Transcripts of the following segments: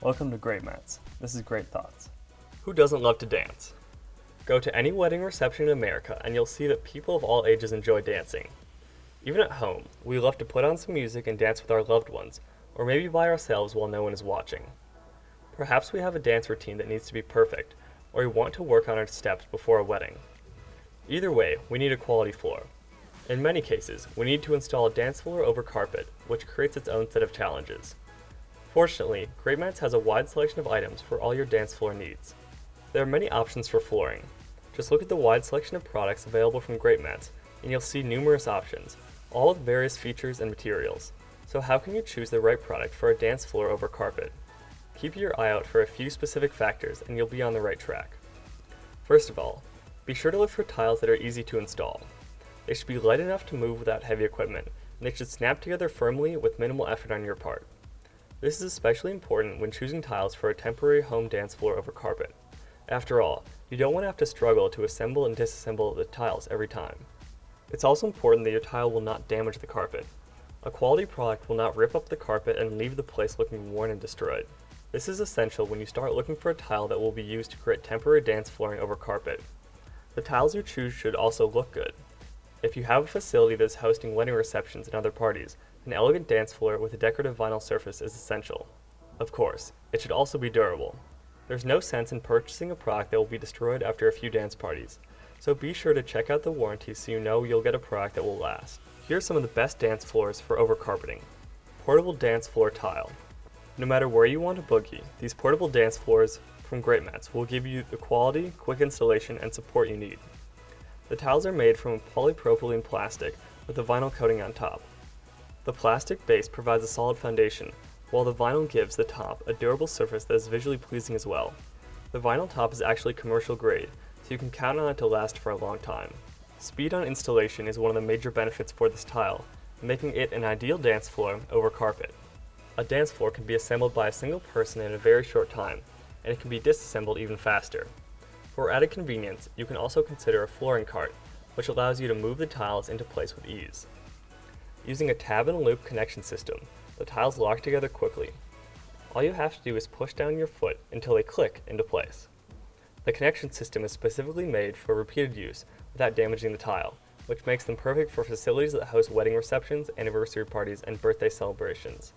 Welcome to Great Mats. This is Great Thoughts. Who doesn't love to dance? Go to any wedding reception in America and you'll see that people of all ages enjoy dancing. Even at home, we love to put on some music and dance with our loved ones, or maybe by ourselves while no one is watching. Perhaps we have a dance routine that needs to be perfect, or we want to work on our steps before a wedding. Either way, we need a quality floor. In many cases, we need to install a dance floor over carpet, which creates its own set of challenges. Fortunately, Great Mats has a wide selection of items for all your dance floor needs. There are many options for flooring. Just look at the wide selection of products available from Great Mats, and you'll see numerous options, all with various features and materials. So how can you choose the right product for a dance floor over carpet? Keep your eye out for a few specific factors and you'll be on the right track. First of all, be sure to look for tiles that are easy to install. They should be light enough to move without heavy equipment, and they should snap together firmly with minimal effort on your part. This is especially important when choosing tiles for a temporary home dance floor over carpet. After all, you don't want to have to struggle to assemble and disassemble the tiles every time. It's also important that your tile will not damage the carpet. A quality product will not rip up the carpet and leave the place looking worn and destroyed. This is essential when you start looking for a tile that will be used to create temporary dance flooring over carpet. The tiles you choose should also look good. If you have a facility that is hosting wedding receptions and other parties, an elegant dance floor with a decorative vinyl surface is essential. Of course, it should also be durable. There's no sense in purchasing a product that will be destroyed after a few dance parties, so be sure to check out the warranty so you know you'll get a product that will last. Here are some of the best dance floors for over-carpeting. Portable dance floor tile. No matter where you want to boogie, these portable dance floors from Great Mats will give you the quality, quick installation, and support you need. The tiles are made from polypropylene plastic with a vinyl coating on top. The plastic base provides a solid foundation, while the vinyl gives the top a durable surface that is visually pleasing as well. The vinyl top is actually commercial grade, so you can count on it to last for a long time. Speed on installation is one of the major benefits for this tile, making it an ideal dance floor over carpet. A dance floor can be assembled by a single person in a very short time, and it can be disassembled even faster. For added convenience, you can also consider a flooring cart, which allows you to move the tiles into place with ease. Using a tab and loop connection system, the tiles lock together quickly. All you have to do is push down your foot until they click into place. The connection system is specifically made for repeated use without damaging the tile, which makes them perfect for facilities that host wedding receptions, anniversary parties, and birthday celebrations.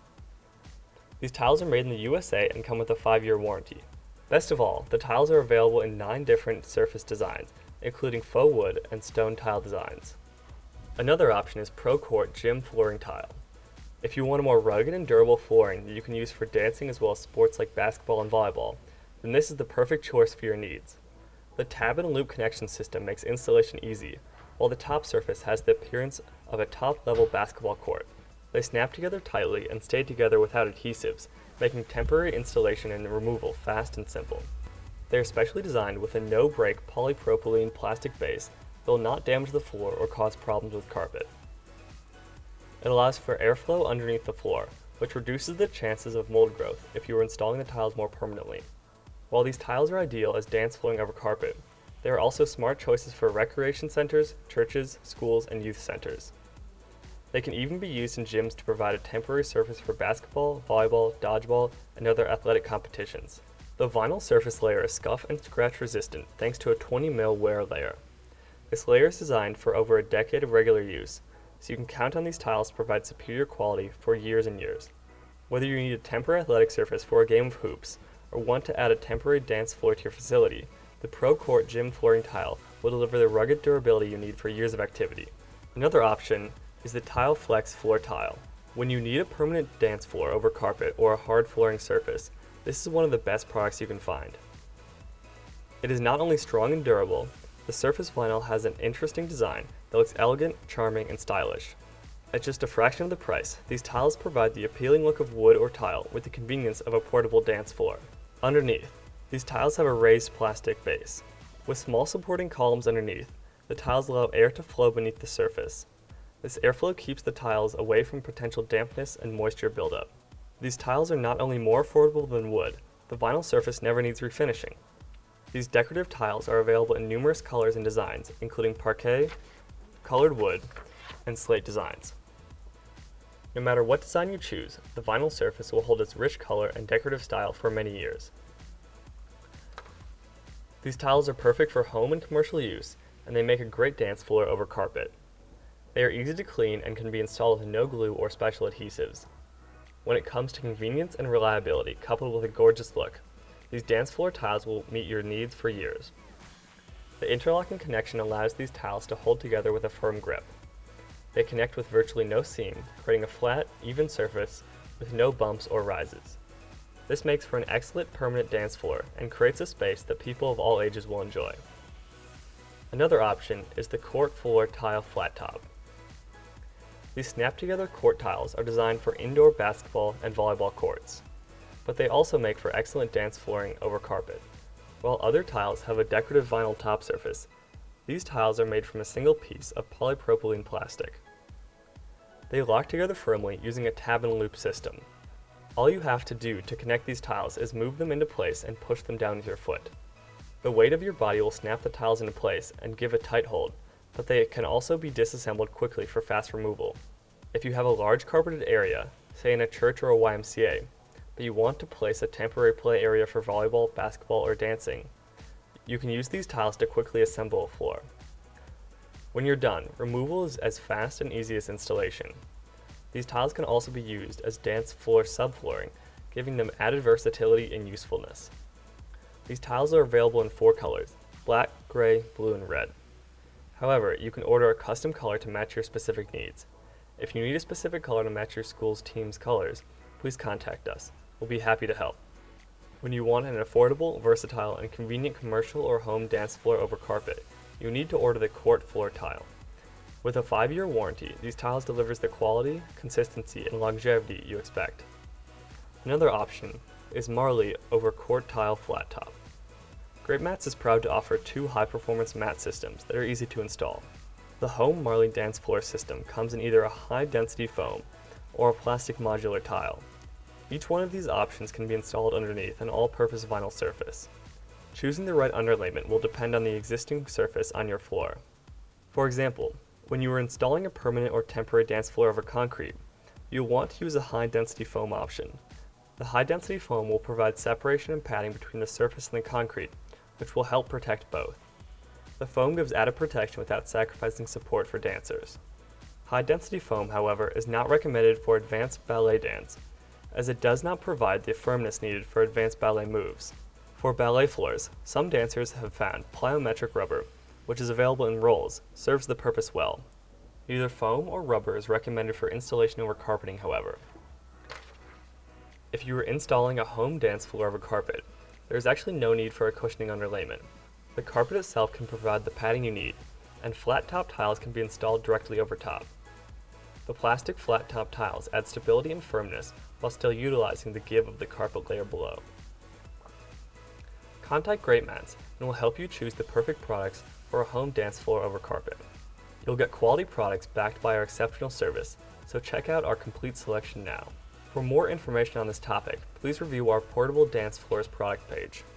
These tiles are made in the USA and come with a 5-year warranty. Best of all, the tiles are available in 9 different surface designs, including faux wood and stone tile designs. Another option is ProCourt Gym Flooring Tile. If you want a more rugged and durable flooring that you can use for dancing as well as sports like basketball and volleyball, then this is the perfect choice for your needs. The tab and loop connection system makes installation easy, while the top surface has the appearance of a top-level basketball court. They snap together tightly and stay together without adhesives, making temporary installation and removal fast and simple. They are specially designed with a no-break polypropylene plastic base that will not damage the floor or cause problems with carpet. It allows for airflow underneath the floor, which reduces the chances of mold growth if you are installing the tiles more permanently. While these tiles are ideal as dance flooring over carpet, they are also smart choices for recreation centers, churches, schools, and youth centers. They can even be used in gyms to provide a temporary surface for basketball, volleyball, dodgeball, and other athletic competitions. The vinyl surface layer is scuff and scratch resistant thanks to a 20mm wear layer. This layer is designed for over a decade of regular use, so you can count on these tiles to provide superior quality for years and years. Whether you need a temporary athletic surface for a game of hoops, or want to add a temporary dance floor to your facility, the ProCourt Gym Flooring Tile will deliver the rugged durability you need for years of activity. Another option is the Tile Flex Floor Tile. When you need a permanent dance floor over carpet or a hard flooring surface, this is one of the best products you can find. It is not only strong and durable, the surface vinyl has an interesting design that looks elegant, charming, and stylish. At just a fraction of the price, these tiles provide the appealing look of wood or tile with the convenience of a portable dance floor. Underneath, these tiles have a raised plastic base. With small supporting columns underneath, the tiles allow air to flow beneath the surface. This airflow keeps the tiles away from potential dampness and moisture buildup. These tiles are not only more affordable than wood, the vinyl surface never needs refinishing. These decorative tiles are available in numerous colors and designs, including parquet, colored wood, and slate designs. No matter what design you choose, the vinyl surface will hold its rich color and decorative style for many years. These tiles are perfect for home and commercial use, and they make a great dance floor over carpet. They are easy to clean and can be installed with no glue or special adhesives. When it comes to convenience and reliability, coupled with a gorgeous look, these dance floor tiles will meet your needs for years. The interlocking connection allows these tiles to hold together with a firm grip. They connect with virtually no seam, creating a flat, even surface with no bumps or rises. This makes for an excellent permanent dance floor and creates a space that people of all ages will enjoy. Another option is the court floor tile flat top. These snap-together court tiles are designed for indoor basketball and volleyball courts, but they also make for excellent dance flooring over carpet. While other tiles have a decorative vinyl top surface, these tiles are made from a single piece of polypropylene plastic. They lock together firmly using a tab and loop system. All you have to do to connect these tiles is move them into place and push them down with your foot. The weight of your body will snap the tiles into place and give a tight hold, but they can also be disassembled quickly for fast removal. If you have a large carpeted area, say in a church or a YMCA, but you want to place a temporary play area for volleyball, basketball, or dancing, you can use these tiles to quickly assemble a floor. When you're done, removal is as fast and easy as installation. These tiles can also be used as dance floor subflooring, giving them added versatility and usefulness. These tiles are available in 4 colors: black, gray, blue, and red. However, you can order a custom color to match your specific needs. If you need a specific color to match your school's team's colors, please contact us. We'll be happy to help. When you want an affordable, versatile, and convenient commercial or home dance floor over carpet, you need to order the court floor tile. With a 5-year warranty, these tiles delivers the quality, consistency, and longevity you expect. Another option is Marley over court tile flat top. Great Mats is proud to offer 2 high-performance mat systems that are easy to install. The Home Marley Dance Floor system comes in either a high-density foam or a plastic modular tile. Each one of these options can be installed underneath an all-purpose vinyl surface. Choosing the right underlayment will depend on the existing surface on your floor. For example, when you are installing a permanent or temporary dance floor over concrete, you'll want to use a high-density foam option. The high-density foam will provide separation and padding between the surface and the concrete, which will help protect both. The foam gives added protection without sacrificing support for dancers. High-density foam, however, is not recommended for advanced ballet dance, as it does not provide the firmness needed for advanced ballet moves. For ballet floors, some dancers have found plyometric rubber, which is available in rolls, serves the purpose well. Either foam or rubber is recommended for installation over carpeting, however. If you are installing a home dance floor over carpet, there is actually no need for a cushioning underlayment. The carpet itself can provide the padding you need, and flat top tiles can be installed directly over top. The plastic flat top tiles add stability and firmness while still utilizing the give of the carpet layer below. Contact Great Mats and we'll help you choose the perfect products for a home dance floor over carpet. You'll get quality products backed by our exceptional service, so check out our complete selection now. For more information on this topic, please review our Portable Dance Floors product page.